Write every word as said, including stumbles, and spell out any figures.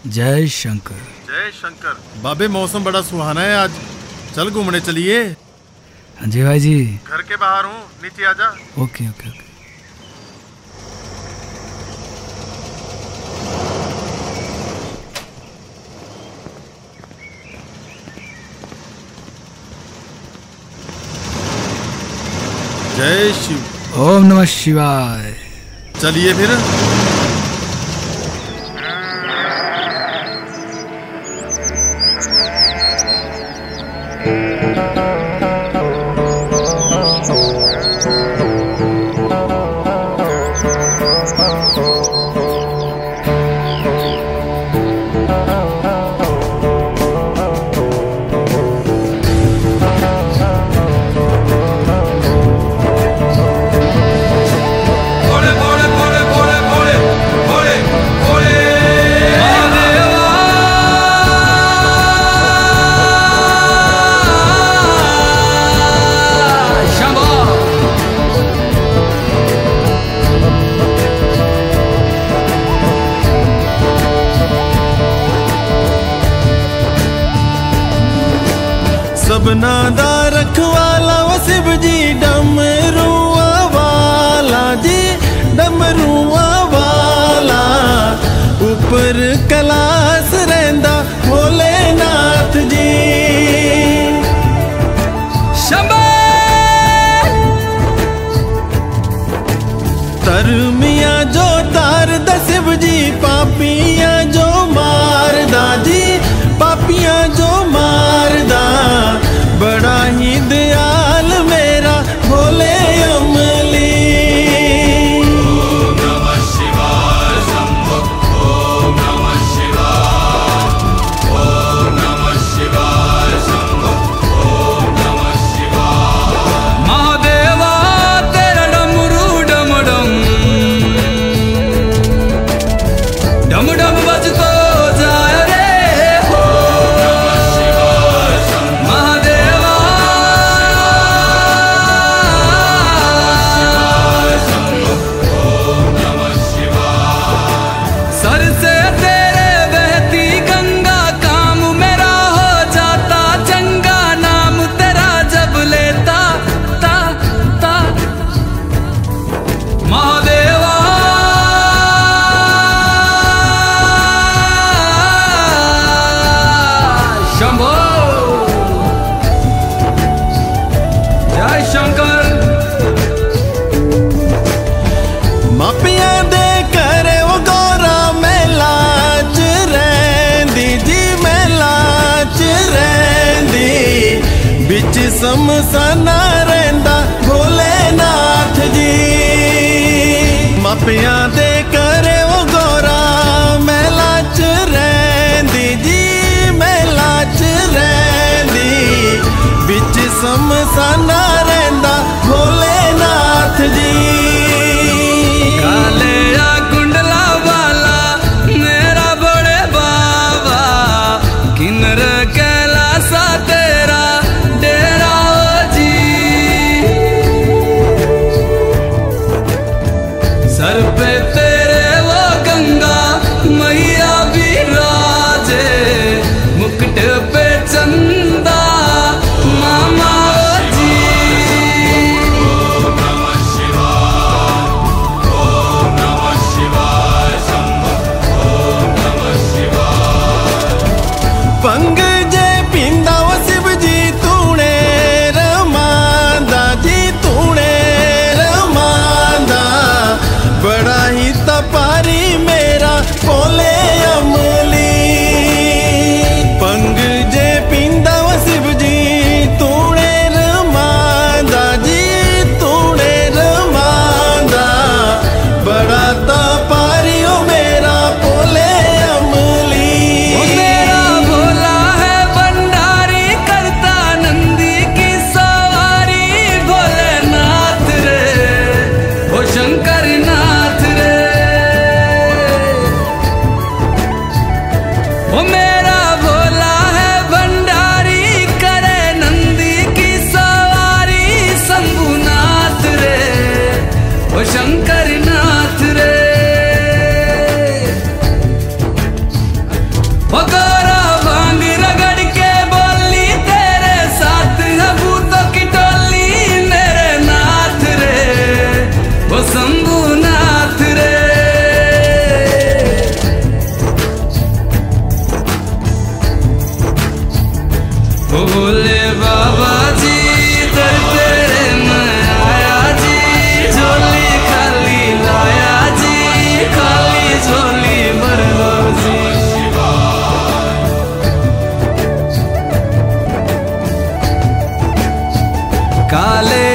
जय शंकर। जय शंकर। बाबे मौसम बड़ा सुहाना है आज, चल घूमने चलिए। हाँ जी भाई जी। घर के बाहर हूँ, नीचे आजा। Okay okay okay. जय शिव। ओम नमः शिवाय। चलिए फिर। सबना दा रखवाला वो शिव जी, डमरुआ वाला जी, डमरुआ वाला। ऊपर कैलाश रहिंदा भोलेनाथ जी। शंभो। तरमिया जो तारदा शिव जी, पापिया जो मारदा जी, पापिया जो मारदा। बड़ा ही दयाल मेरा भोले अमली। ओम नमः शिवाय शंभो। ओम नमः शिवाय। ओम नमः शिवाय शंभो। ओम नमः शिवाय। महादेवा तेरा डमरू डम डम डम डम बजतो जाए रे। मापिया दे करे वो गौरा मेला च रहिंदी जी, मेला च रहिंदी। बिच समसाना रहिंदा भोलेनाथ जी। मापिया दे करे वो गौरा मेला च रहिंदी जी, मेला च रहिंदी। बिच समसाना रहिंदा भोलेनाथ जी। कालेया कुंडला वाला मेरा बड़े बाबा, किन्नर कैलासा तेरा डेरा जी। सर पे तेरे वो गंगा मैया विराजे, मुकुट पे चंदा मामा जी। ओम नमः शिवाय। ओम नमः शिवाय शंभो। ओम नमः शिवाय। पंग जे पिंदा वो शिव जी, तूने रमांदा जी, तूने रमांदा। बड़ा ही तपारी मेरा भोले अमली। पंग जे पिंदा वो शिव जी, तूने रमांदा जी, तूने रमांदा। बड़ा तपारी ओ मेरा भोले अमली। वो मेरा भोला है भोले बाबा जी दर तेरे मैं आया जी, झोली खाली लाया जी, खाली झोली भर लो जी। काले